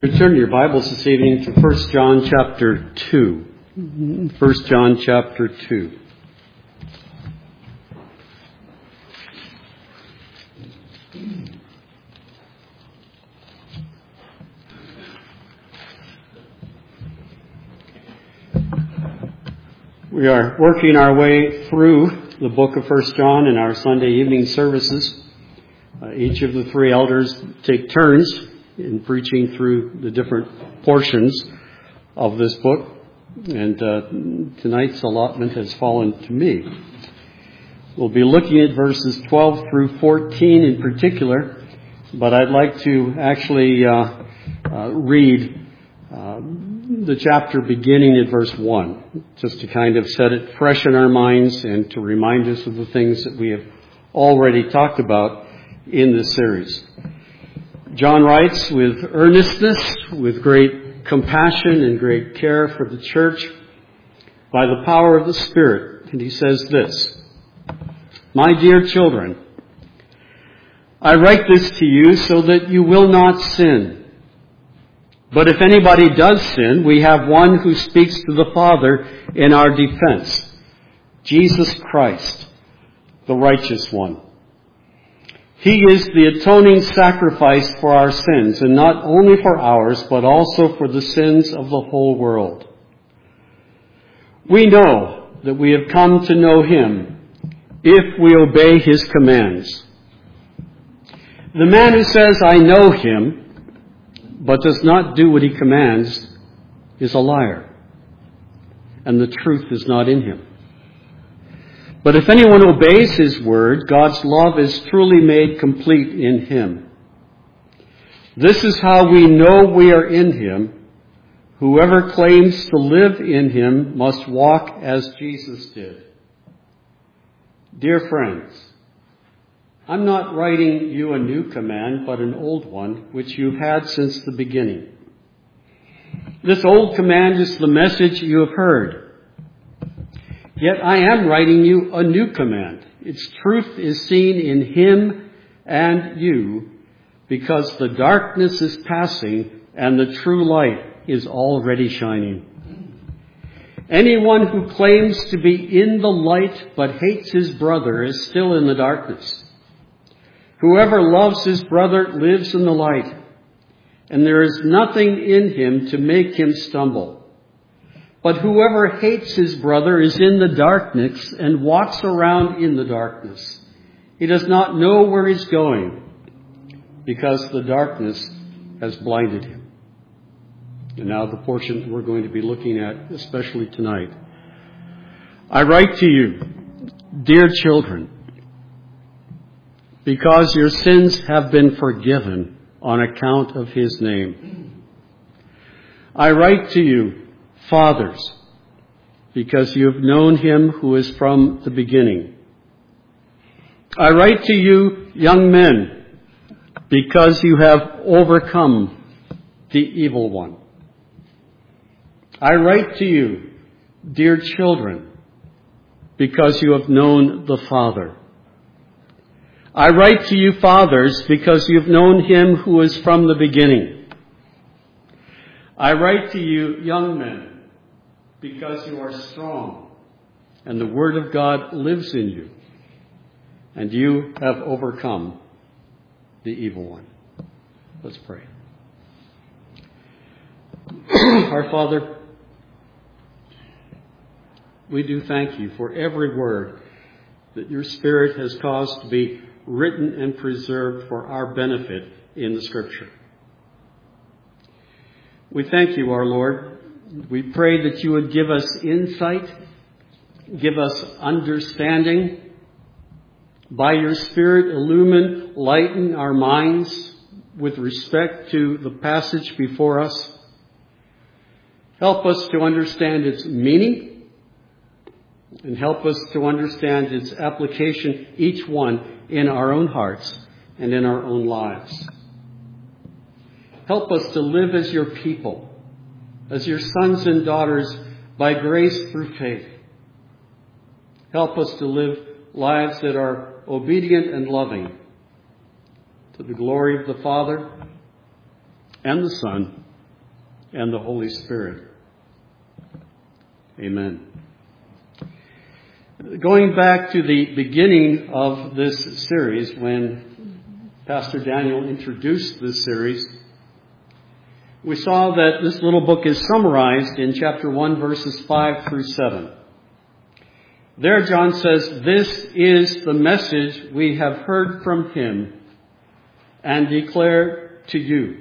Turn your Bibles this evening to 1 John chapter 2. 1 John chapter 2. We are working our way through the book of 1 John in our Sunday evening services. Each of the three elders take turns in preaching through the different portions of this book, and tonight's allotment has fallen to me. We'll be looking at verses 12 through 14 in particular, but I'd like to actually read the chapter beginning at verse 1, just to kind of set it fresh in our minds and to remind us of the things that we have already talked about in this series. John writes with earnestness, with great compassion and great care for the church by the power of the Spirit. And he says this: "My dear children, I write this to you so that you will not sin. But if anybody does sin, we have one who speaks to the Father in our defense, Jesus Christ, the righteous one. He is the atoning sacrifice for our sins, and not only for ours, but also for the sins of the whole world. We know that we have come to know Him if we obey His commands. The man who says, 'I know Him,' but does not do what He commands, is a liar, and the truth is not in him. But if anyone obeys His word, God's love is truly made complete in him. This is how we know we are in Him. Whoever claims to live in Him must walk as Jesus did." Dear friends, I'm not writing you a new command, but an old one, which you've had since the beginning. This old command is the message you have heard. Yet I am writing you a new command. Its truth is seen in Him and you, because the darkness is passing and the true light is already shining. Anyone who claims to be in the light but hates his brother is still in the darkness. Whoever loves his brother lives in the light, and there is nothing in him to make him stumble. But whoever hates his brother is in the darkness and walks around in the darkness. He does not know where he's going, because the darkness has blinded him. And now the portion we're going to be looking at, especially tonight. I write to you, dear children, because your sins have been forgiven on account of His name. I write to you, fathers, because you have known Him who is from the beginning. I write to you, young men, because you have overcome the evil one. I write to you, dear children, because you have known the Father. I write to you, fathers, because you have known Him who is from the beginning. I write to you, young men, because you are strong, and the Word of God lives in you, and you have overcome the evil one. Let's pray. Our Father, we do thank You for every word that Your Spirit has caused to be written and preserved for our benefit in the Scripture. We thank You, our Lord. We pray that You would give us insight, give us understanding. By Your Spirit, illumine, lighten our minds with respect to the passage before us. Help us to understand its meaning, and help us to understand its application, each one in our own hearts and in our own lives. Help us to live as Your people, as Your sons and daughters by grace through faith. Help us to live lives that are obedient and loving to the glory of the Father and the Son and the Holy Spirit. Amen. Going back to the beginning of this series, when Pastor Daniel introduced this series, we saw that this little book is summarized in chapter 1, verses 5 through 7. There, John says, "This is the message we have heard from him and declare to you.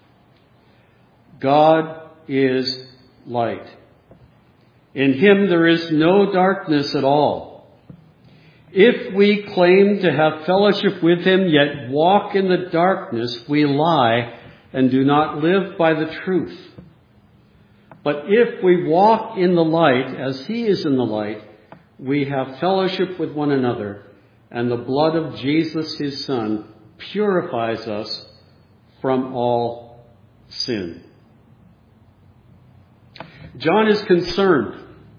God is light. In him there is no darkness at all. If we claim to have fellowship with him, yet walk in the darkness, we lie and do not live by the truth. But if we walk in the light, as he is in the light, we have fellowship with one another, and the blood of Jesus, his Son, purifies us from all sin." John is concerned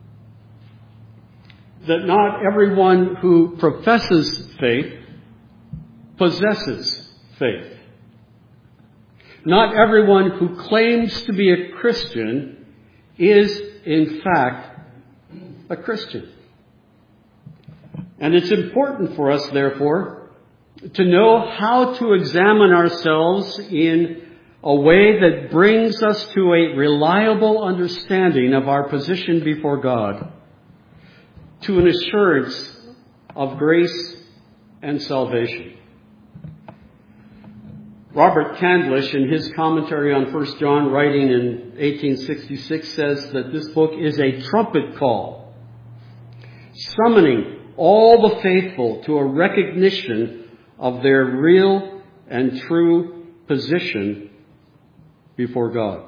that not everyone who professes faith possesses faith. Not everyone who claims to be a Christian is, in fact, a Christian. And it's important for us, therefore, to know how to examine ourselves in a way that brings us to a reliable understanding of our position before God, to an assurance of grace and salvation. Robert Candlish, in his commentary on 1 John, writing in 1866, says that this book is a trumpet call, summoning all the faithful to a recognition of their real and true position before God.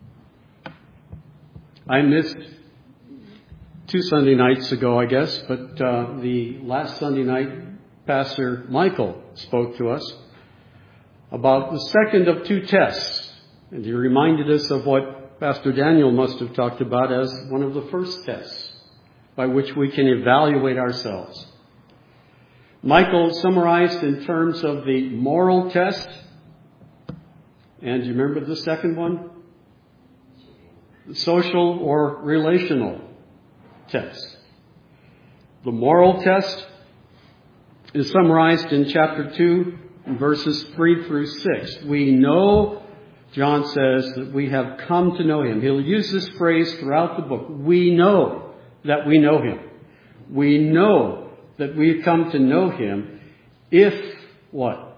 I missed 2 Sunday nights ago, I guess, but the last Sunday night, Pastor Michael spoke to us about the second of 2 tests. And he reminded us of what Pastor Daniel must have talked about as one of the first tests by which we can evaluate ourselves. Michael summarized in terms of the moral test. And do you remember the second one? The social or relational test. The moral test is summarized in chapter 2, verses 3 through 6. We know, John says, that we have come to know him. He'll use this phrase throughout the book. We know that we know him. We know that we've come to know him if what?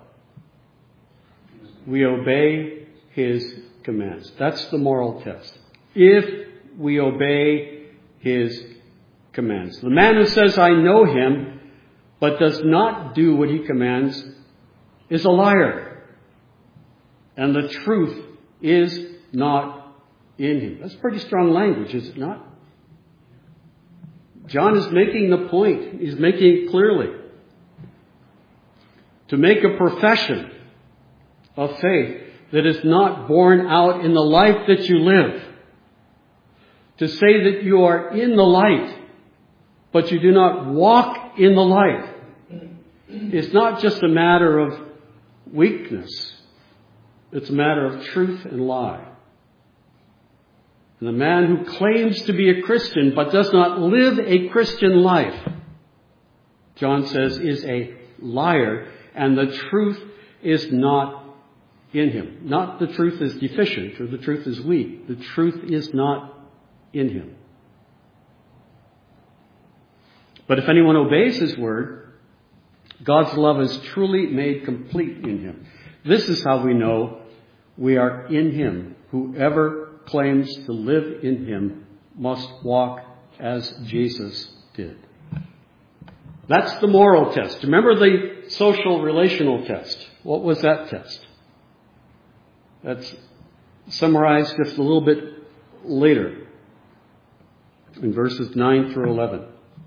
We obey his commands. That's the moral test. If we obey his commands. The man who says, "I know him," but does not do what he commands is a liar. And the truth is not in him. That's pretty strong language, is it not? John is making the point. He's making it clearly. To make a profession of faith that is not borne out in the life that you live. To say that you are in the light, but you do not walk in the light, is not just a matter of weakness. It's a matter of truth and lie. And the man who claims to be a Christian but does not live a Christian life, John says, is a liar, and the truth is not in him. Not the truth is deficient or the truth is weak. The truth is not in him. But if anyone obeys his word, God's love is truly made complete in him. This is how we know we are in him. Whoever claims to live in him must walk as Jesus did. That's the moral test. Remember the social relational test. What was that test? That's summarized just a little bit later in verses 9 through 11.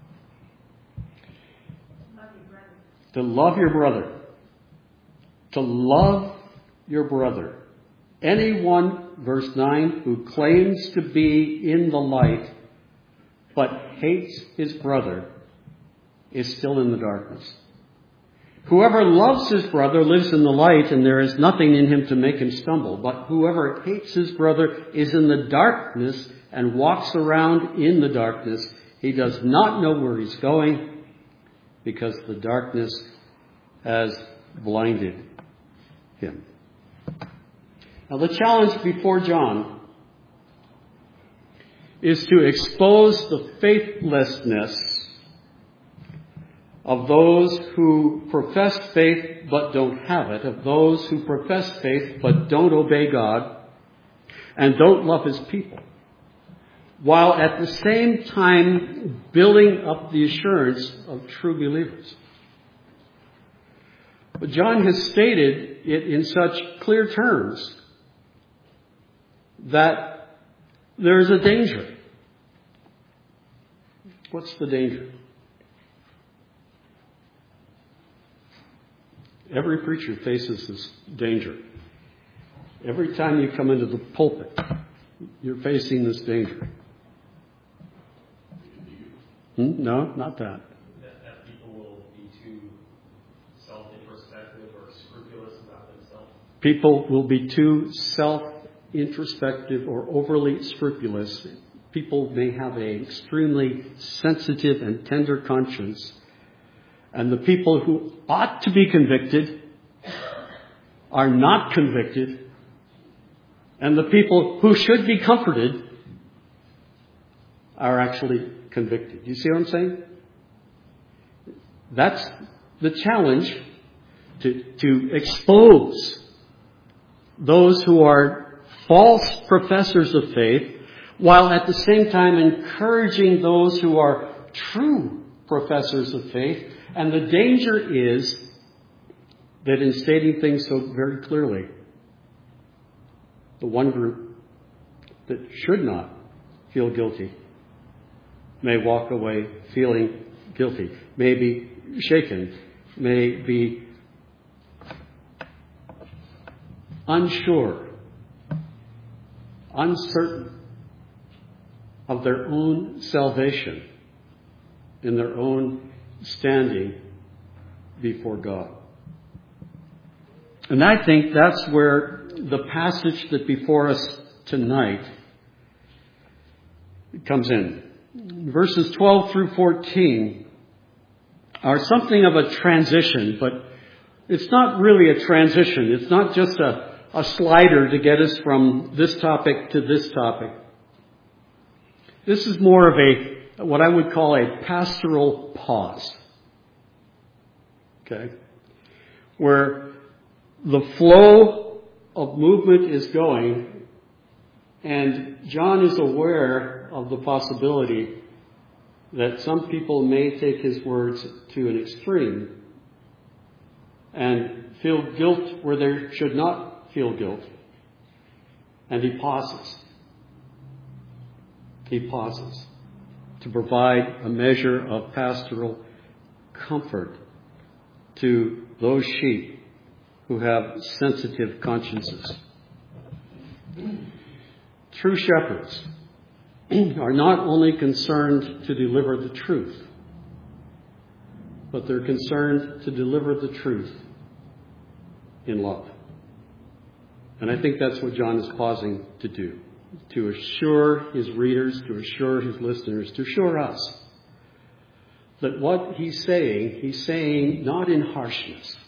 To love your brother. To love your brother. Anyone, verse 9, who claims to be in the light but hates his brother is still in the darkness. Whoever loves his brother lives in the light, and there is nothing in him to make him stumble. But whoever hates his brother is in the darkness and walks around in the darkness. He does not know where he's going because the darkness has blinded him. Now, the challenge before John is to expose the faithlessness of those who profess faith but don't have it, of those who profess faith but don't obey God and don't love his people, while at the same time building up the assurance of true believers. But John has stated it in such clear terms that there is a danger. What's the danger? Every preacher faces this danger. Every time you come into the pulpit, you're facing this danger. No, not that. That people will be too self-introspective or scrupulous about themselves. People will be too self-introspective or overly scrupulous. People may have an extremely sensitive and tender conscience. And the people who ought to be convicted are not convicted. And the people who should be comforted are actually convicted. You see what I'm saying? That's the challenge, to expose those who are false professors of faith, while at the same time encouraging those who are true professors of faith. And the danger is that in stating things so very clearly, the one group that should not feel guilty may walk away feeling guilty, may be shaken, may be unsure, uncertain of their own salvation in their own standing before God. And I think that's where the passage that before us tonight comes in. Verses 12 through 14 are something of a transition, but it's not really a transition. It's not just a slider to get us from this topic to this topic. This is more of what I would call a pastoral pause. Okay? Where the flow of movement is going, and John is aware of the possibility that some people may take his words to an extreme and feel guilt where they should not feel guilt. And he pauses. He pauses to provide a measure of pastoral comfort to those sheep who have sensitive consciences. True shepherds are not only concerned to deliver the truth, but they're concerned to deliver the truth in love. And I think that's what John is pausing to do, to assure his readers, to assure his listeners, to assure us that what he's saying not in harshness.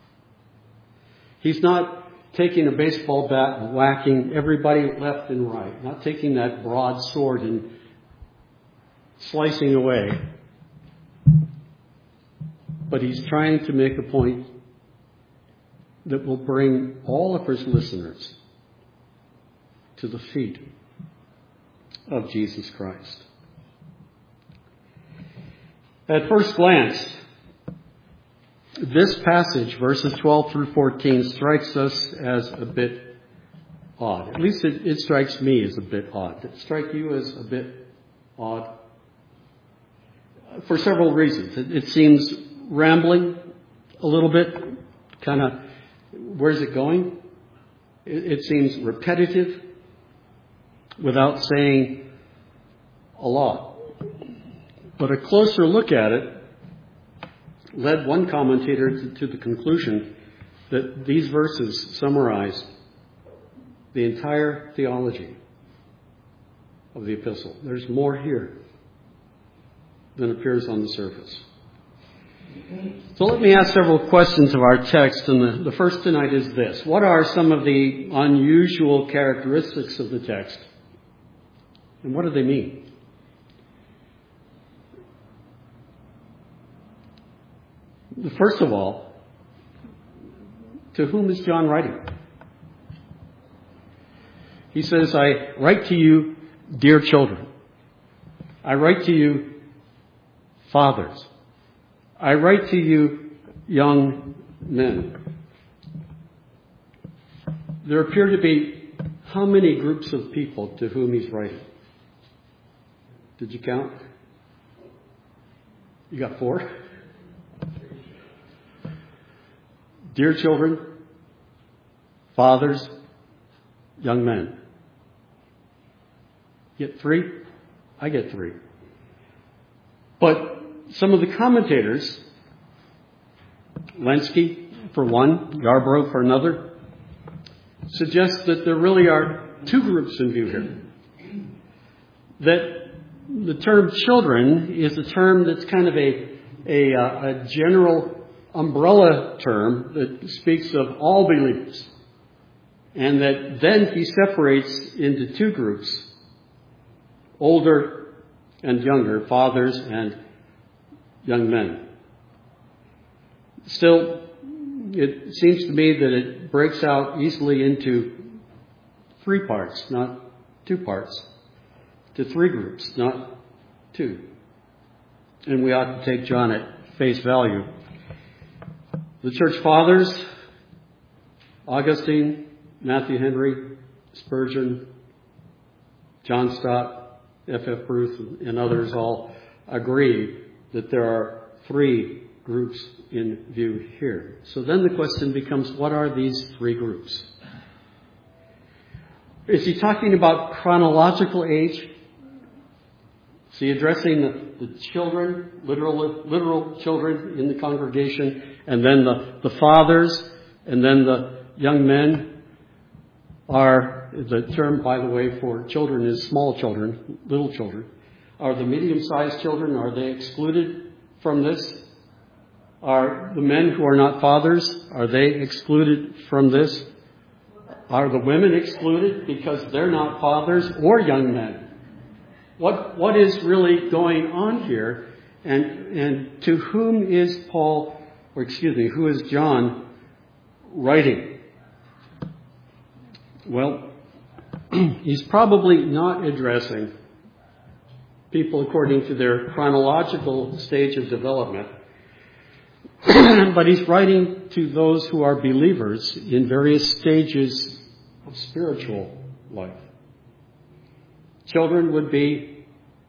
He's not taking a baseball bat and whacking everybody left and right, not taking that broad sword and slicing away. But he's trying to make a point that will bring all of his listeners to the feet of Jesus Christ. At first glance, this passage, verses 12 through 14, strikes us as a bit odd. At least it strikes me as a bit odd. Does it strike you as a bit odd? For several reasons. It seems rambling a little bit, kind of, where's it going? It seems repetitive without saying a lot. But a closer look at it led one commentator to the conclusion that these verses summarize the entire theology of the epistle. There's more here than appears on the surface. So let me ask several questions of our text, and the first tonight is this. What are some of the unusual characteristics of the text, and what do they mean? First of all, to whom is John writing? He says, I write to you, dear children. I write to you, fathers. I write to you, young men. There appear to be how many groups of people to whom he's writing? Did you count? You got 4? Dear children, fathers, young men. Get 3? I get 3. But some of the commentators, Lenski for one, Yarbrough for another, suggest that there really are 2 groups in view here. That the term children is a term that's kind of a general umbrella term that speaks of all believers. And that then he separates into 2 groups, older and younger, fathers and young men. Still, it seems to me that it breaks out easily into 3 parts, not 2 parts, to 3 groups, not 2. And we ought to take John at face value. The church fathers, Augustine, Matthew Henry, Spurgeon, John Stott, F.F. Bruce, and others all agree that there are 3 groups in view here. So then the question becomes, what are these 3 groups? Is he talking about chronological age? Is he addressing the children, literal children in the congregation, and then the fathers, and then the young men? Are the term, by the way, for children is small children, little children. Are the medium-sized children, are they excluded from this? Are the men who are not fathers, are they excluded from this? Are the women excluded because they're not fathers or young men? What is really going on here? And to whom is who is John writing? Well, he's probably not addressing people according to their chronological stage of development, but he's writing to those who are believers in various stages of spiritual life. Children would be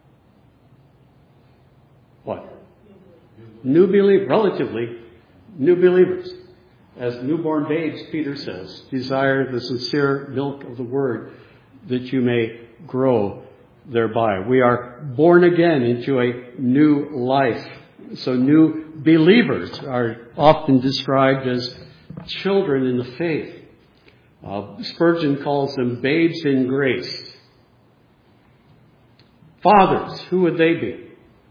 what? Relatively new believers. As newborn babes, Peter says, desire the sincere milk of the word that you may grow thereby. We are born again into a new life. So new believers are often described as children in the faith. Spurgeon calls them babes in grace. Fathers, who would they be?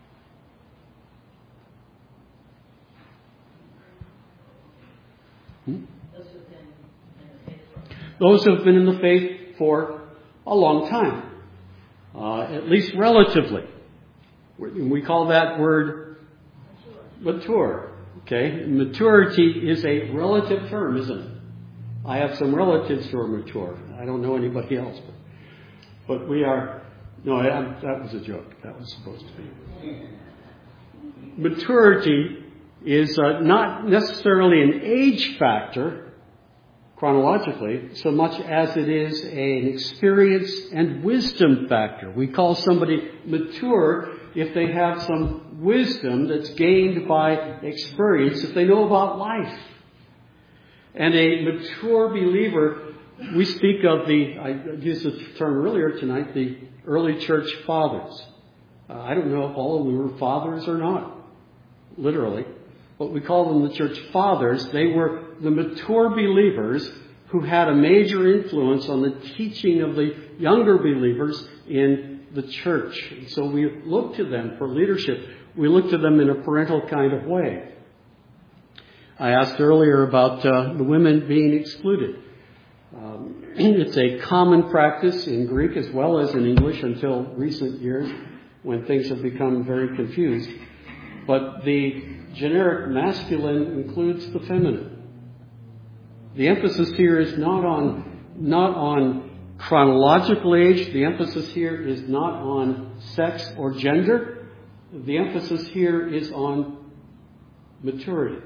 Those who have been in the faith for a long time, at least relatively. We call that word mature. Okay, maturity is a relative term, isn't it? I have some relatives who are mature. I don't know anybody else, but we are. No, that was a joke. That was supposed to be. Maturity is not necessarily an age factor, chronologically, so much as it is an experience and wisdom factor. We call somebody mature if they have some wisdom that's gained by experience, if they know about life. And a mature believer, we speak of I used the term earlier tonight, the early church fathers. I don't know if all of them were fathers or not, literally. what we call them the church fathers. They were the mature believers who had a major influence on the teaching of the younger believers in the church. And so we look to them for leadership. We look to them in a parental kind of way. I asked earlier about the women being excluded. It's a common practice in Greek as well as in English until recent years when things have become very confused. But the generic masculine includes the feminine. The emphasis here is not on chronological age. The emphasis here is not on sex or gender. The emphasis here is on maturity.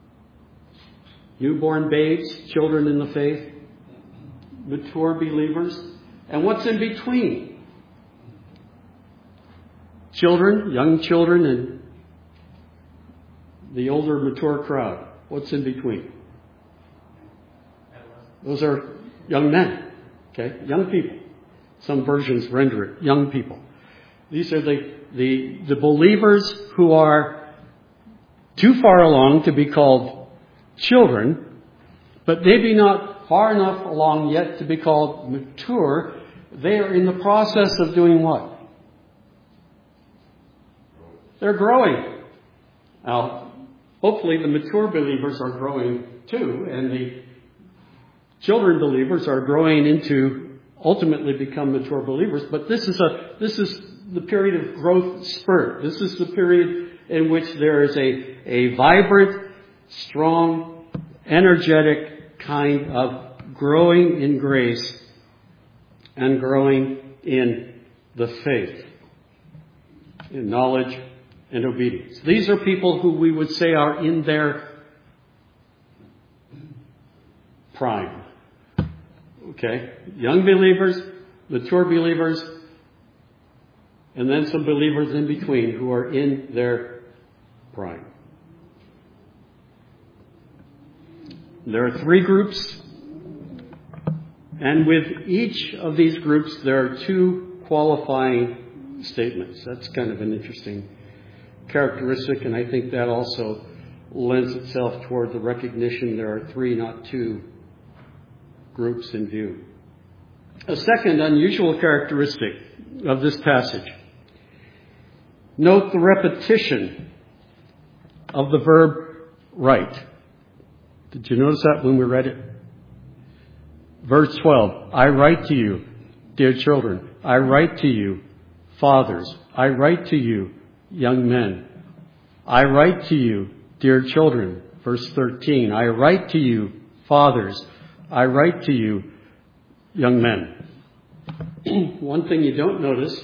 Newborn babes, children in the faith, mature believers, and what's in between? Children, young children, and the older mature crowd. What's in between? Those are young men, okay? Young people. Some versions render it young people. These are the believers who are too far along to be called children, but maybe not far enough along yet to be called mature. They are in the process of doing what? They're growing. Now, hopefully the mature believers are growing too, and the children believers are growing into ultimately become mature believers. But this is the period of growth spurt. This is the period in which there is a vibrant, strong, energetic kind of growing in grace and growing in the faith, in knowledge and obedience. These are people who we would say are in their prime. Okay? Young believers, mature believers, and then some believers in between who are in their prime. There are three groups, and with each of these groups there are two qualifying statements. That's kind of an interesting characteristic, and I think that also lends itself toward the recognition there are three, not two, groups in view. A second unusual characteristic of this passage. Note the repetition of the verb write. Did you notice that when we read it? Verse 12, I write to you, dear children. I write to you, fathers. I write to you, young men. I write to you, dear children. Verse 13, I write to you, fathers. I write to you, young men. One thing you don't notice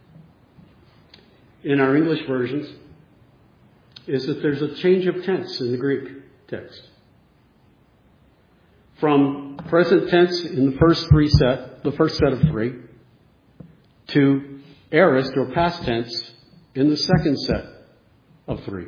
in our English versions is that there's a change of tense in the Greek text. From present tense in the first set of three, to aorist or past tense in the second set of three.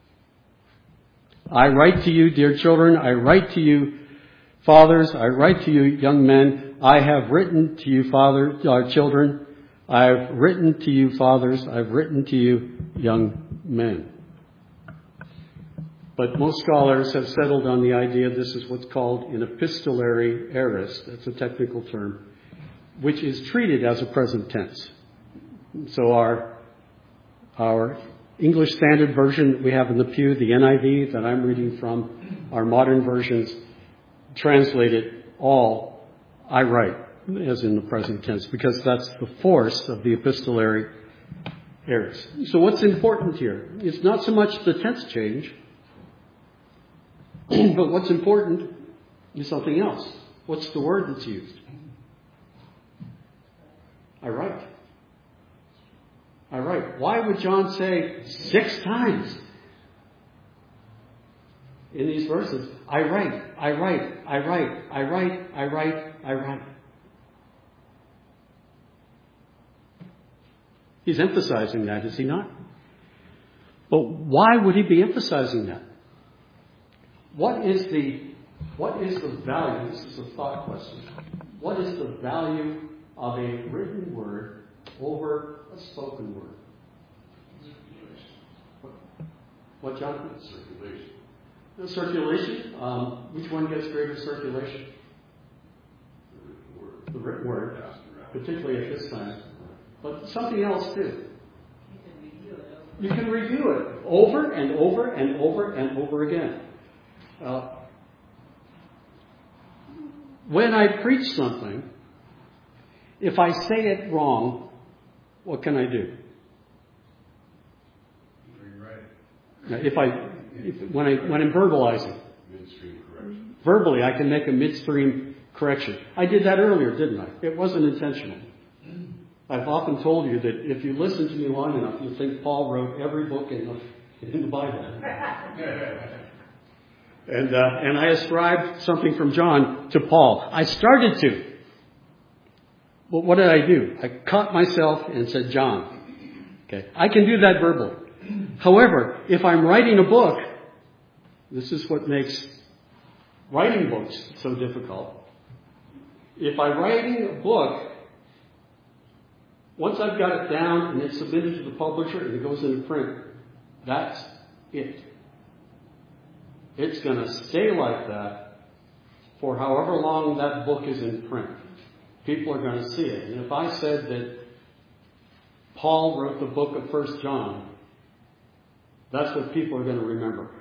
I write to you, dear children. I write to you, fathers. I write to you, young men. I have written to you, children. I have written to you, fathers. I've written to you, young men. But most scholars have settled on the idea this is what's called an epistolary aorist. That's a technical term, which is treated as a present tense. So our English Standard Version that we have in the pew, the NIV that I'm reading from, our modern versions translate it all, I write, as in the present tense, because that's the force of the epistolary aorist. So what's important here? It's not so much the tense change, but what's important is something else. What's the word that's used? I write. I write. Why would John say 6 times in these verses, I write, I write, I write, I write, I write, I write? He's emphasizing that, is he not? But why would he be emphasizing that? What is the value? This is a thought question. What is the value of a written word over a spoken word? What, John? Circulation. The circulation. Which one gets greater circulation? The written word, particularly at this time. But something else too. You can review it over and over and over and over again. When I preach something, if I say it wrong, what can I do? When I'm verbalizing, Midstream correction. verbally, I can make a midstream correction. I did that earlier, didn't I? It wasn't intentional. I've often told you that if you listen to me long enough, you'll think Paul wrote every book in the Bible. And I ascribed something from John to Paul. I started to. But what did I do? I caught myself and said, John. Okay. I can do that verbally. However, if I'm writing a book, this is what makes writing books so difficult. If I'm writing a book, once I've got it down and it's submitted to the publisher and it goes into print, that's it. It's going to stay like that for however long that book is in print. People are going to see it. And if I said that Paul wrote the book of 1 John, that's what people are going to remember.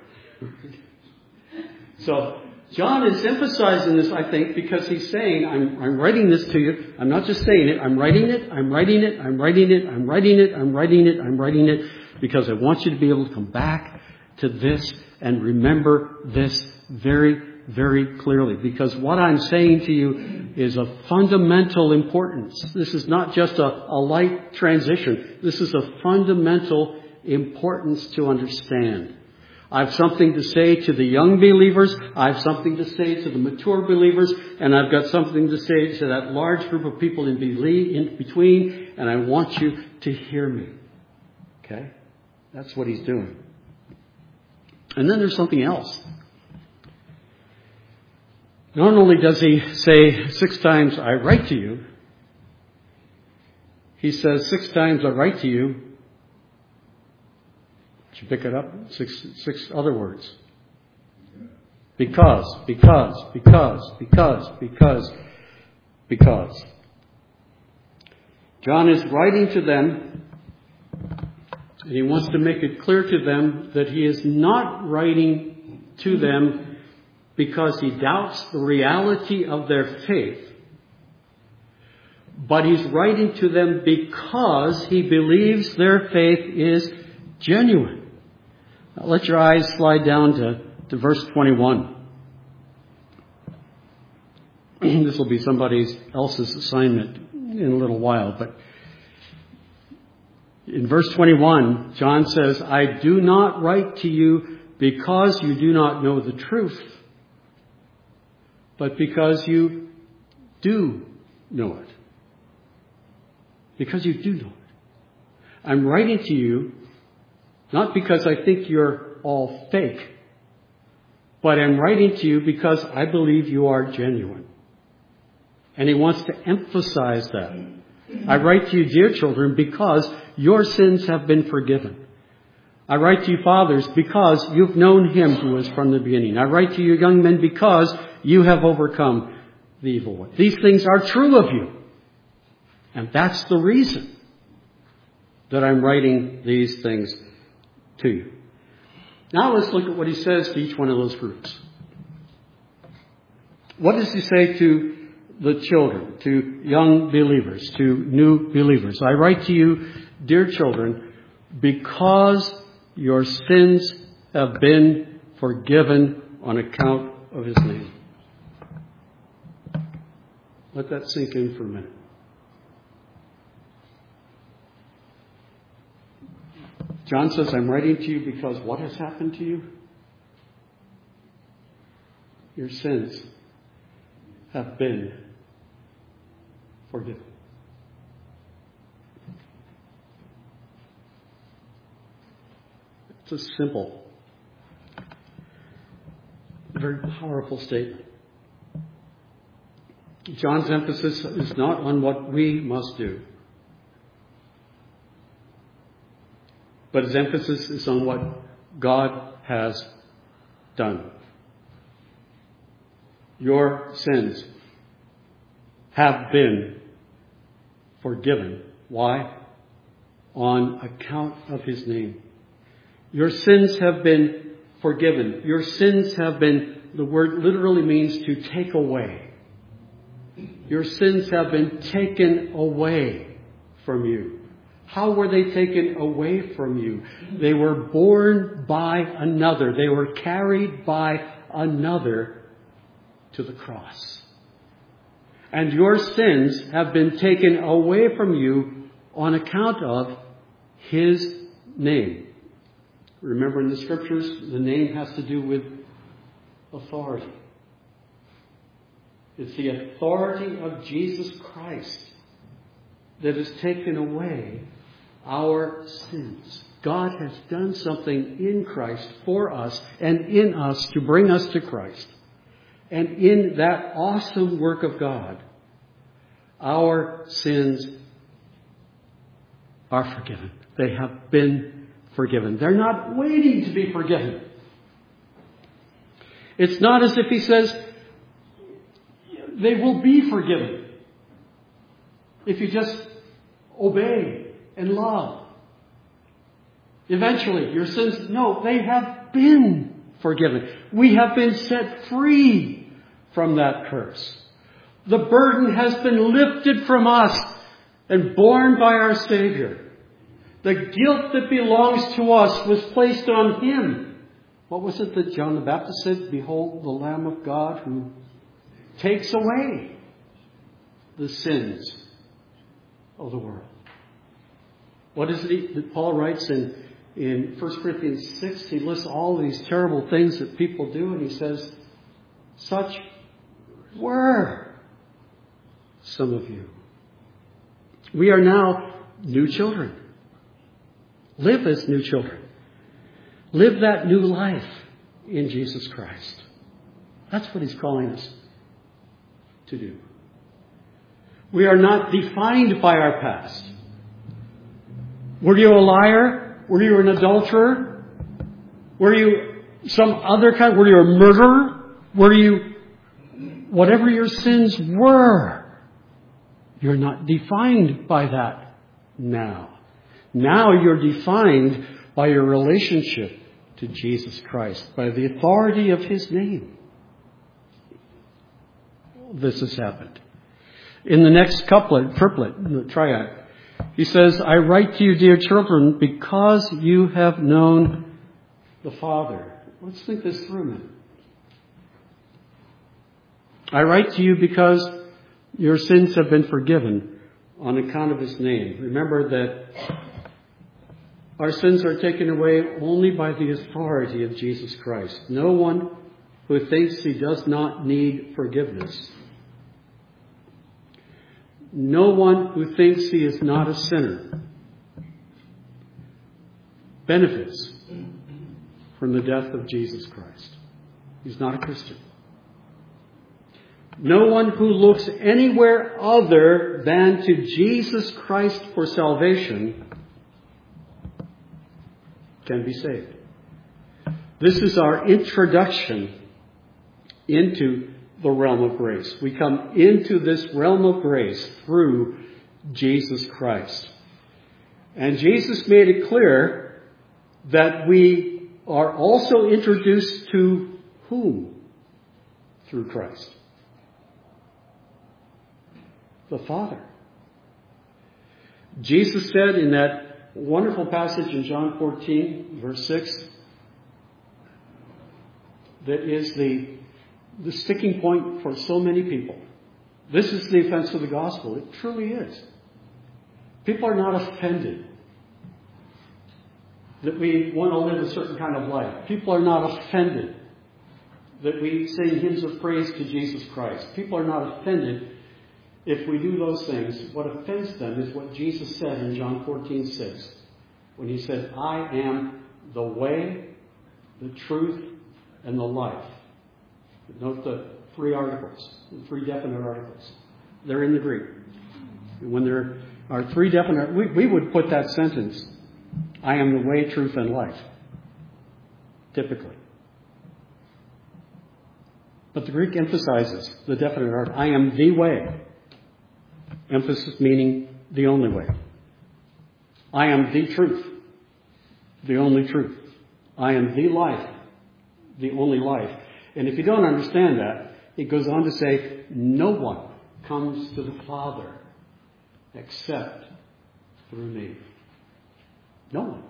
So John is emphasizing this, I think, because he's saying, I'm writing this to you. I'm not just saying it. I'm writing it. I'm writing it. I'm writing it. I'm writing it. I'm writing it. I'm writing it. Because I want you to be able to come back to this and remember this very, very clearly. Because what I'm saying to you is of fundamental importance. This is not just a light transition. This is of fundamental importance to understand. I have something to say to the young believers. I have something to say to the mature believers. And I've got something to say to that large group of people in between. And I want you to hear me. Okay? That's what he's doing. And then there's something else. Not only does he say 6 times, I write to you. He says 6 times, I write to you. Did you pick it up? Six other words. Because. John is writing to them, and he wants to make it clear to them that he is not writing to them because he doubts the reality of their faith, but he's writing to them because he believes their faith is genuine. Now, let your eyes slide down to verse 21. This will be somebody else's assignment in a little while, but in verse 21, John says, I do not write to you because you do not know the truth, but because you do know it. Because you do know it. I'm writing to you not because I think you're all fake, but I'm writing to you because I believe you are genuine. And he wants to emphasize that. I write to you, dear children, because your sins have been forgiven. I write to you, fathers, because you've known him who was from the beginning. I write to you, young men, because you have overcome the evil one. These things are true of you. And that's the reason that I'm writing these things to you. Now let's look at what he says to each one of those groups. What does he say to the children, to young believers, to new believers? I write to you, dear children, because your sins have been forgiven on account of his name. Let that sink in for a minute. John says, I'm writing to you because what has happened to you? Your sins have been forgiven. It's a simple, very powerful statement. John's emphasis is not on what we must do, but his emphasis is on what God has done. Your sins have been forgiven. Why? On account of His name. Your sins have been forgiven. Your sins have been, the word literally means to take away. Your sins have been taken away from you. How were they taken away from you? They were borne by another. They were carried by another to the cross. And your sins have been taken away from you on account of His name. Remember in the Scriptures, the name has to do with authority. It's the authority of Jesus Christ that has taken away our sins. God has done something in Christ for us and in us to bring us to Christ. And in that awesome work of God, our sins are forgiven. They have been forgiven. They're not waiting to be forgiven. It's not as if He says, they will be forgiven if you just obey and love. Eventually, your sins, no, they have been forgiven. We have been set free from that curse. The burden has been lifted from us and borne by our Savior. The guilt that belongs to us was placed on Him. What was it that John the Baptist said? Behold the Lamb of God who takes away the sins of the world. What is it that Paul writes in 1 Corinthians 6? He lists all these terrible things that people do, and he says, such were some of you. We are now new children. Live as new children. Live that new life in Jesus Christ. That's what He's calling us to do. We are not defined by our past. Were you a liar? Were you an adulterer? Were you some other kind? Were you a murderer? Were you whatever your sins were? You're not defined by that now. Now you're defined by your relationship to Jesus Christ, by the authority of His name. This has happened. In the next triplet, in the triad, he says, I write to you, dear children, because you have known the Father. Let's think this through a minute. I write to you because your sins have been forgiven on account of His name. Remember that our sins are taken away only by the authority of Jesus Christ. No one who thinks he does not need forgiveness, no one who thinks he is not a sinner, benefits from the death of Jesus Christ. He's not a Christian. No one who looks anywhere other than to Jesus Christ for salvation can be saved. This is our introduction into the realm of grace. We come into this realm of grace through Jesus Christ. And Jesus made it clear that we are also introduced to whom? Through Christ. The Father. Jesus said in that wonderful passage in John 14, verse 6, that is the sticking point for so many people. This is the offense of the gospel. It truly is. People are not offended that we want to live a certain kind of life. People are not offended that we sing hymns of praise to Jesus Christ. People are not offended if we do those things. What offends them is what Jesus said in John 14:6, when He said, I am the way, the truth, and the life. Note the three articles, the three definite articles. They're in the Greek. And when there are three definite, we would put that sentence, I am the way, truth, and life. typically. But the Greek emphasizes the definite article. I am the way. Emphasis meaning the only way. I am the truth. The only truth. I am the life. The only life. And if you don't understand that, it goes on to say, no one comes to the Father except through me. No one.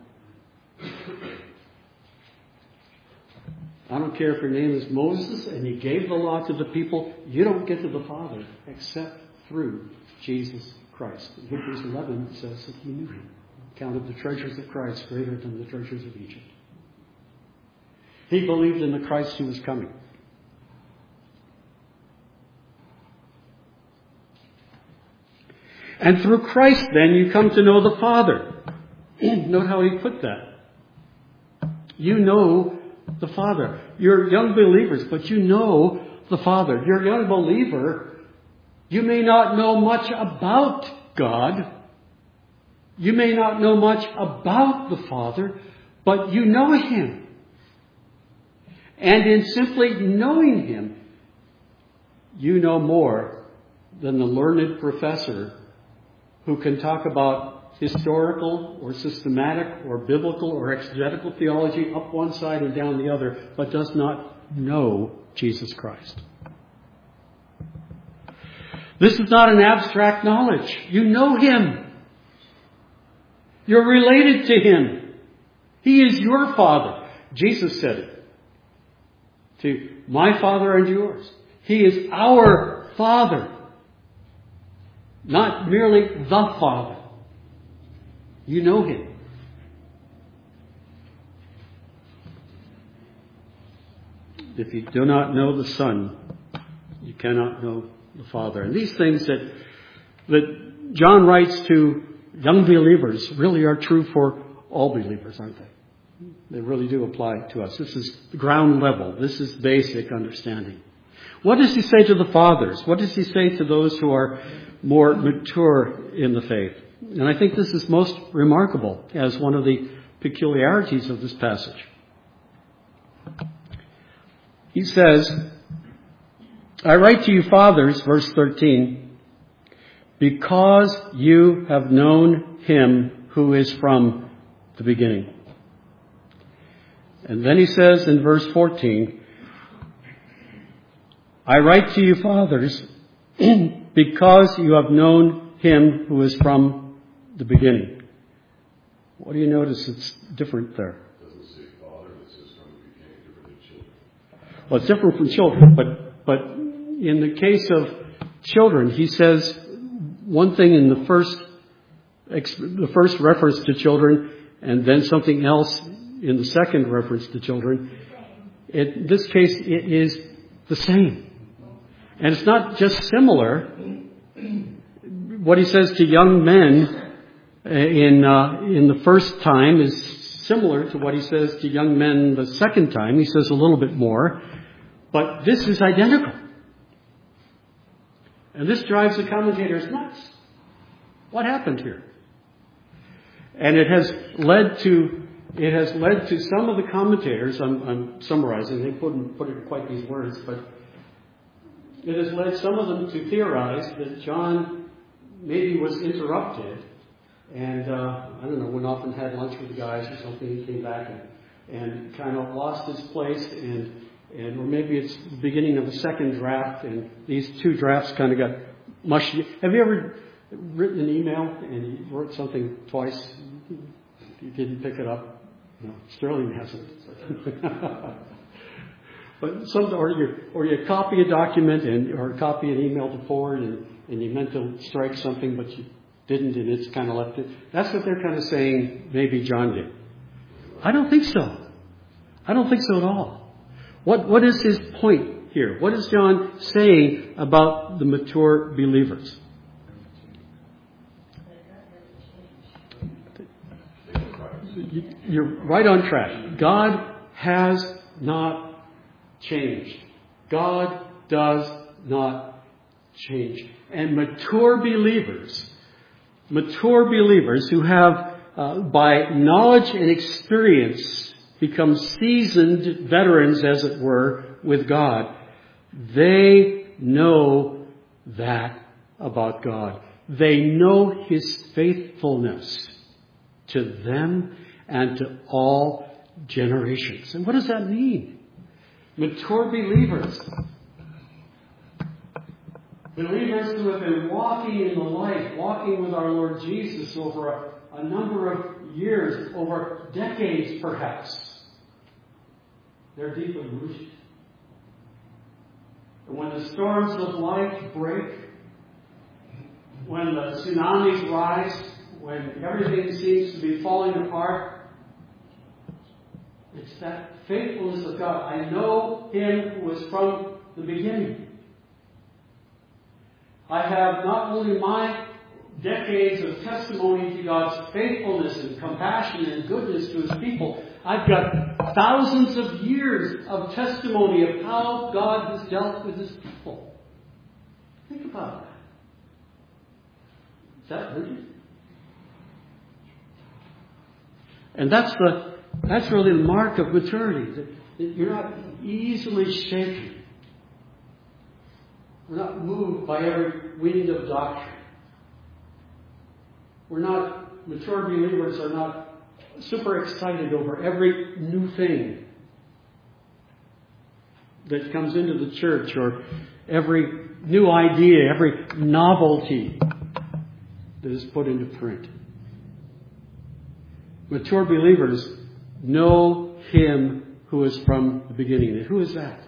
I don't care if your name is Moses and you gave the law to the people, you don't get to the Father except through Jesus Christ. In Hebrews 11 it says that he knew him, counted the treasures of Christ greater than the treasures of Egypt. He believed in the Christ who was coming. And through Christ, then, you come to know the Father. Note how he put that. You know the Father. You're young believers, but you know the Father. You're a young believer. You may not know much about God. You may not know much about the Father, but you know Him. And in simply knowing Him, you know more than the learned professor who can talk about historical or systematic or biblical or exegetical theology up one side and down the other, but does not know Jesus Christ. This is not an abstract knowledge. You know Him. You're related to Him. He is your Father. Jesus said it. To my Father and yours. He is our Father. Not merely the Father. You know Him. If you do not know the Son, you cannot know the Father. And these things that John writes to young believers really are true for all believers, aren't they? They really do apply to us. This is ground level. This is basic understanding. What does he say to the fathers? What does he say to those who are more mature in the faith? And I think this is most remarkable as one of the peculiarities of this passage. He says, I write to you, fathers, verse 13, because you have known Him who is from the beginning. And then he says in verse 14, I write to you, fathers, because you have known Him who is from the beginning. What do you notice that's different there? It doesn't say father, it says from the beginning, different than children. Well, it's different from children, but in the case of children, he says one thing in the first reference to children, and then something else in the second reference to children. In this case, it is the same. And it's not just similar. What he says to young men in the first time is similar to what he says to young men the second time. He says a little bit more. But this is identical. And this drives the commentators nuts. What happened here? And it has led to some of the commentators, I'm summarizing, they couldn't put it in quite these words, but it has led some of them to theorize that John maybe was interrupted and, I don't know, went off and had lunch with the guys or something. He came back and kind of lost his place or maybe it's the beginning of a second draft and these two drafts kind of got mushy. Have you ever written an email and you wrote something twice? You didn't pick it up? No, Sterling hasn't. But or you copy a document or copy an email to forward and you meant to strike something but you didn't and it's kind of left it. That's what they're kind of saying maybe John did. I don't think so. I don't think so at all. What is his point here? What is John saying about the mature believers? You're right on track. God has not changed. God does not change. And mature believers who have, by knowledge and experience, become seasoned veterans, as it were, with God. They know that about God. They know His faithfulness to them and to all generations. And what does that mean? Mature believers. Believers who have been walking in the light, walking with our Lord Jesus over a number of years, over decades perhaps. They're deeply rooted. And when the storms of life break, when the tsunamis rise, when everything seems to be falling apart, it's that faithfulness of God. I know Him who was from the beginning. I have not only my decades of testimony to God's faithfulness and compassion and goodness to His people. I've got thousands of years of testimony of how God has dealt with His people. Think about that. Is that rooted? And that's really the mark of maturity. That you're not easily shaken. We're not moved by every wind of doctrine. Mature believers are not super excited over every new thing that comes into the church or every new idea, every novelty that is put into print. Mature believers know Him who is from the beginning. And who is that?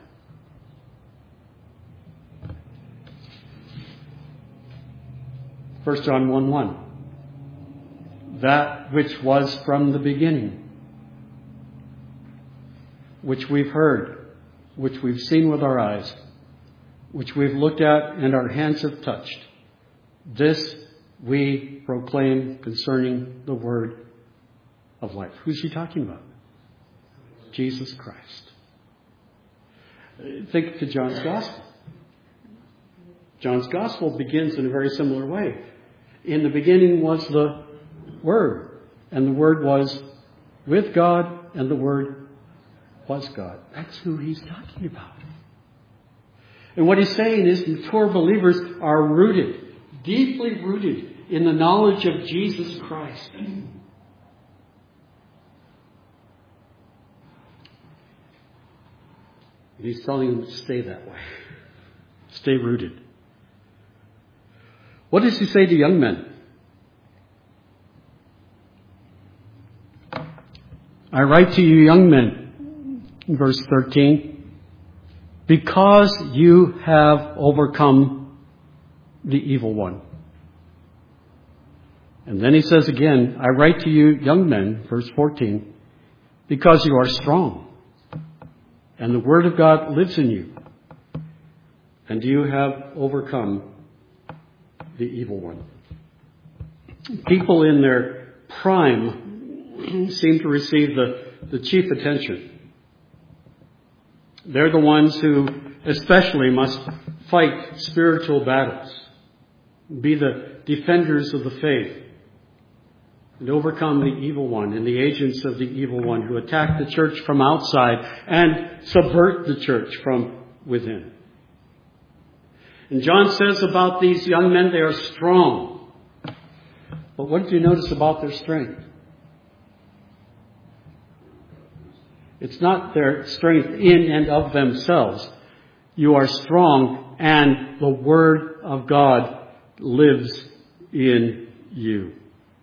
First John 1:1. That which was from the beginning, which we've heard, which we've seen with our eyes, which we've looked at and our hands have touched. This we proclaim concerning the word of life. Who's he talking about? Jesus Christ. Think to John's Gospel. John's Gospel begins in a very similar way. In the beginning was the Word, and the Word was with God, and the Word was God. That's who he's talking about. And what he's saying is mature believers are rooted, deeply rooted in the knowledge of Jesus Christ. And he's telling them to stay that way. Stay rooted. What does he say to young men? I write to you, young men, in verse 13, because you have overcome the evil one. And then he says again, I write to you, young men, verse 14, because you are strong, and the word of God lives in you, and you have overcome the evil one. People in their prime seem to receive the chief attention. They're the ones who especially must fight spiritual battles, be the defenders of the faith, and overcome the evil one and the agents of the evil one who attack the church from outside and subvert the church from within. And John says about these young men, they are strong. But what do you notice about their strength? It's not their strength in and of themselves. You are strong, and the Word of God lives in you.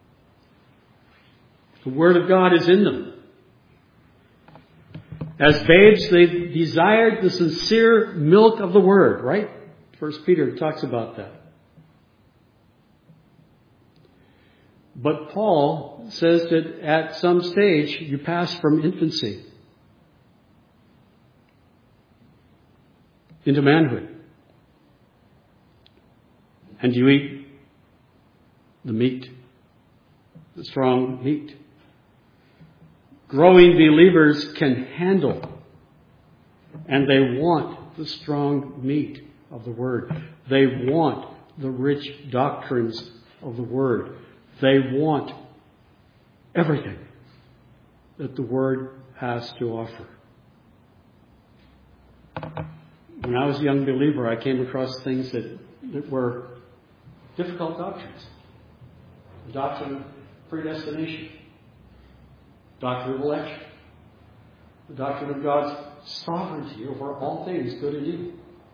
The Word of God is in them. As babes, they desired the sincere milk of the Word, right? 1 Peter talks about that. But Paul says that at some stage you pass from infancy into manhood. And you eat the meat, the strong meat. Growing believers can handle, and they want the strong meat of the Word. They want the rich doctrines of the Word. They want everything that the Word has to offer. When I was a young believer, I came across things that were difficult doctrines. The doctrine of predestination, doctrine of election, the doctrine of God's sovereignty over all things, good and evil.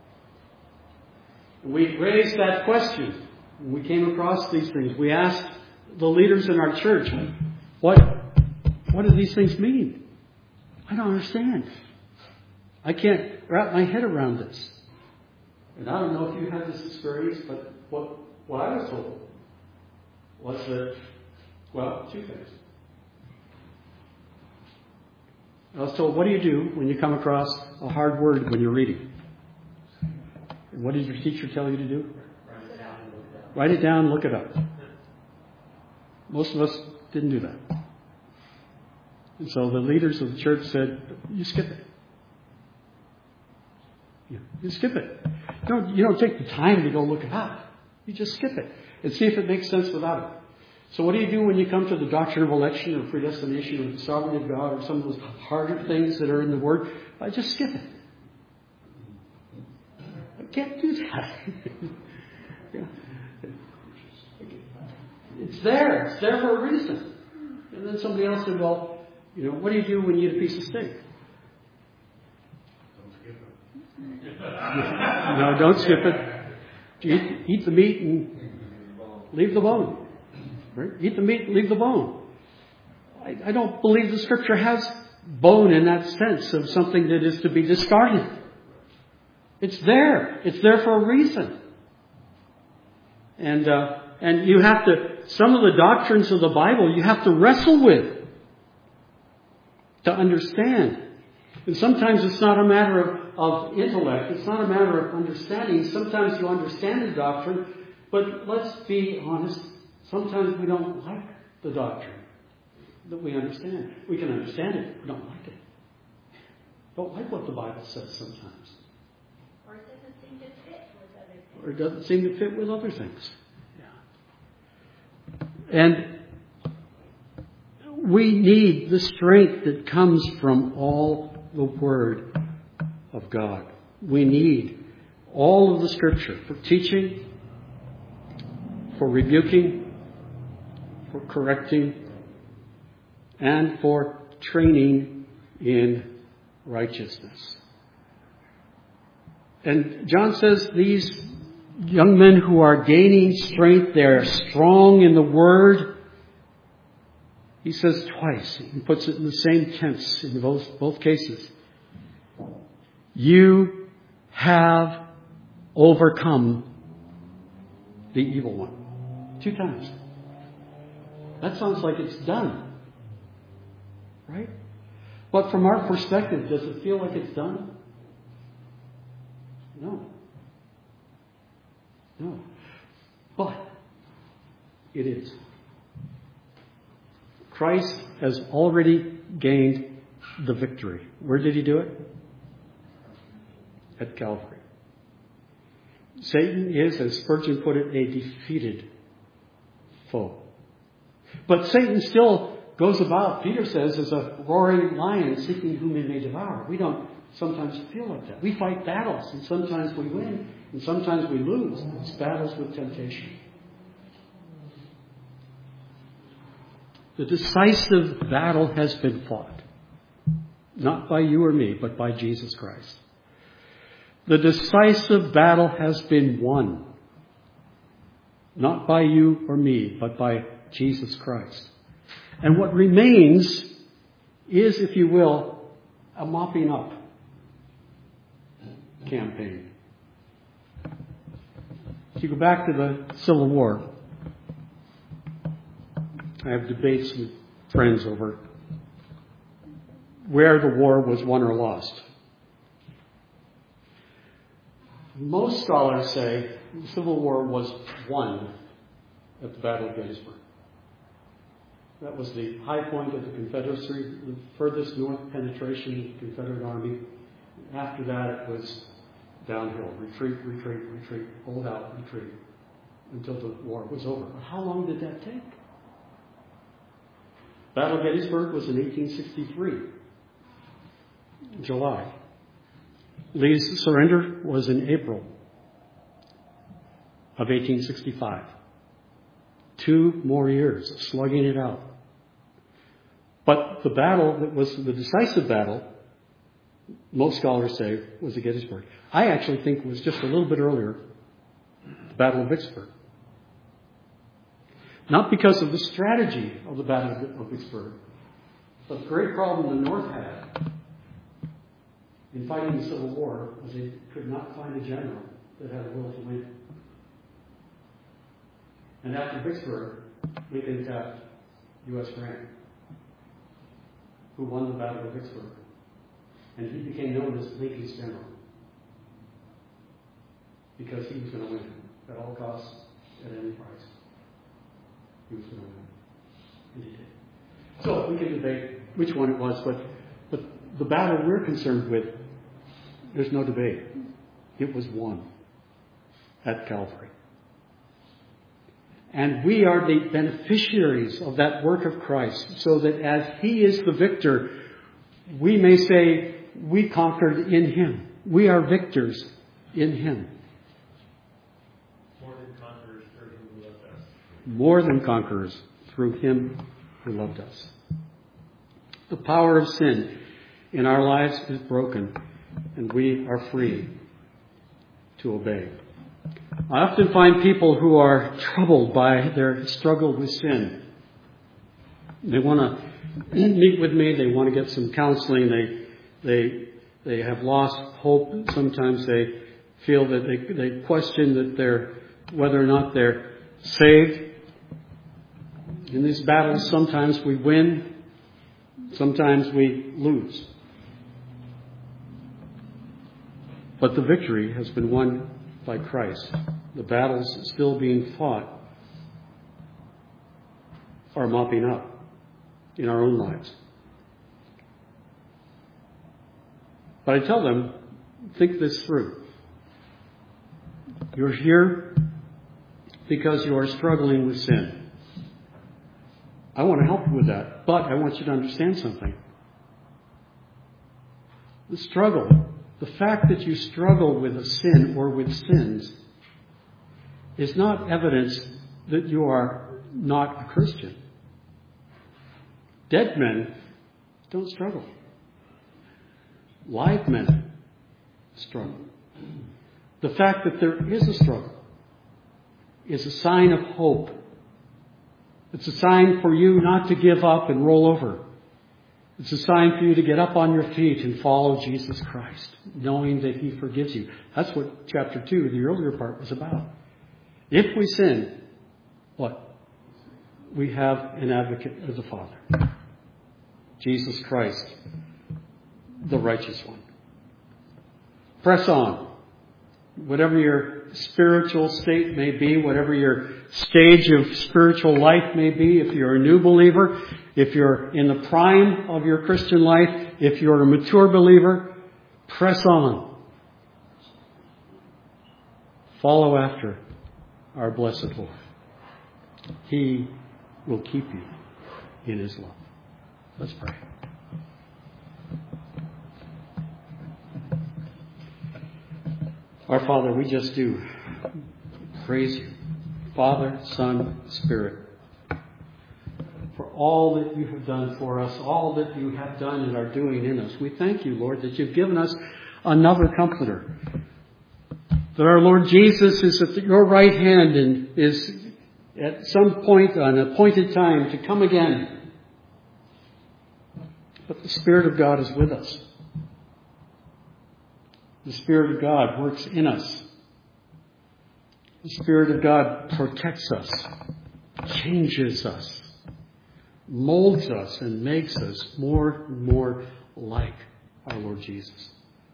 And we raised that question when we came across these things. We asked the leaders in our church, what do these things mean? I don't understand. I can't wrap my head around this. And I don't know if you had this experience, but what I was told was that, well, two things. I was told, what do you do when you come across a hard word when you're reading? And what did your teacher tell you to do? Write it down, look it up. Most of us didn't do that. And so the leaders of the church said, you skip it. You skip it. You don't take the time to go look it up. You just skip it and see if it makes sense without it. So what do you do when you come to the doctrine of election or predestination or the sovereignty of God or some of those harder things that are in the Word? I just skip it. I can't do that. It's there. It's there for a reason. And then somebody else said, well, what do you do when you eat a piece of steak? No, don't skip it. Eat the meat and leave the bone. Right? Eat the meat and leave the bone. I don't believe the Scripture has bone in that sense of something that is to be discarded. It's there. It's there for a reason. And you have to, some of the doctrines of the Bible you have to wrestle with to understand. And sometimes it's not a matter of intellect. It's not a matter of understanding. Sometimes you understand the doctrine, but let's be honest. Sometimes we don't like the doctrine that we understand. We can understand it. We don't like it. Don't like what the Bible says sometimes. Or it doesn't seem to fit with other things. Or it doesn't seem to fit with other things. Yeah. And we need the strength that comes from all the Word of God. We need all of the Scripture for teaching, for rebuking, for correcting, and for training in righteousness. And John says these young men who are gaining strength, they're strong in the Word. He says twice, he puts it in the same tense in both cases. You have overcome the evil one. 2 times. That sounds like it's done. Right? But from our perspective, does it feel like it's done? No. No. But it is. Christ has already gained the victory. Where did he do it? At Calvary. Satan is, as Spurgeon put it, a defeated foe. But Satan still goes about, Peter says, as a roaring lion seeking whom he may devour. We don't sometimes feel like that. We fight battles, and sometimes we win, and sometimes we lose. It's battles with temptation. The decisive battle has been fought. Not by you or me, but by Jesus Christ. The decisive battle has been won. Not by you or me, but by Jesus Christ. And what remains is, if you will, a mopping up campaign. If you go back to the Civil War, I have debates with friends over where the war was won or lost. Most scholars say the Civil War was won at the Battle of Gettysburg. That was the high point of the Confederacy, the furthest north penetration of the Confederate Army. After that, it was downhill. Retreat, retreat, retreat, hold out, retreat, until the war was over. How long did that take? Battle of Gettysburg was in 1863, July. Lee's surrender was in April of 1865. 2 more years of slugging it out. But the battle that was the decisive battle, most scholars say, was at Gettysburg. I actually think it was just a little bit earlier, the Battle of Vicksburg. Not because of the strategy of the Battle of Vicksburg, but the great problem the North had in fighting the Civil War was they could not find a general that had a will to win. And after Vicksburg, Lincoln tapped U.S. Grant, who won the Battle of Vicksburg. And he became known as Lincoln's general. Because he was going to win at all costs, at any price. He was going to win. And he did. So we can debate which one it was, but the battle we're concerned with, there's no debate. It was won at Calvary. And we are the beneficiaries of that work of Christ, so that as He is the victor, we may say, we conquered in Him. We are victors in Him. More than conquerors through Him who loved us. More than conquerors through Him who loved us. The power of sin in our lives is broken, and we are free to obey. I often find people who are troubled by their struggle with sin. They want to meet with me. They want to get some counseling. They have lost hope. Sometimes they feel that they question that whether or not they're saved. In these battles, sometimes we win. Sometimes we lose. But the victory has been won by Christ. The battles still being fought are mopping up in our own lives. But I tell them, think this through. You're here because you are struggling with sin. I want to help you with that, but I want you to understand something. The struggle, the fact that you struggle with a sin or with sins, is not evidence that you are not a Christian. Dead men don't struggle. Live men struggle. The fact that there is a struggle is a sign of hope. It's a sign for you not to give up and roll over. It's a sign for you to get up on your feet and follow Jesus Christ, knowing that He forgives you. That's what chapter 2, the earlier part, was about. If we sin, what? We have an advocate with the Father. Jesus Christ, the righteous one. Press on. Whatever your spiritual state may be, whatever your stage of spiritual life may be, if you're a new believer, if you're in the prime of your Christian life, if you're a mature believer, press on. Follow after our blessed Lord. He will keep you in His love. Let's pray. Our Father, we just do praise You, Father, Son, Spirit, for all that You have done for us, all that You have done and are doing in us. We thank You, Lord, that You've given us another Comforter. That our Lord Jesus is at Your right hand and is at some point, an appointed time, to come again. But the Spirit of God is with us. The Spirit of God works in us. The Spirit of God protects us, changes us, molds us, and makes us more and more like our Lord Jesus.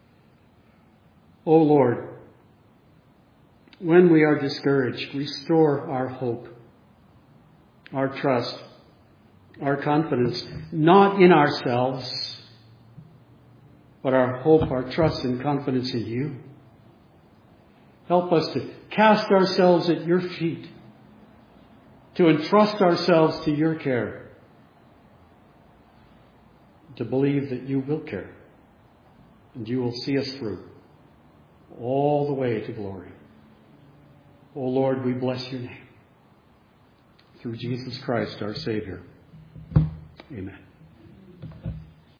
O Lord, when we are discouraged, restore our hope, our trust, our confidence, not in ourselves, but our hope, our trust and confidence in You. Help us to cast ourselves at Your feet, to entrust ourselves to Your care, to believe that you will care and you will see us through all the way to glory. Oh Lord, we bless your name. Through Jesus Christ, our Savior. Amen.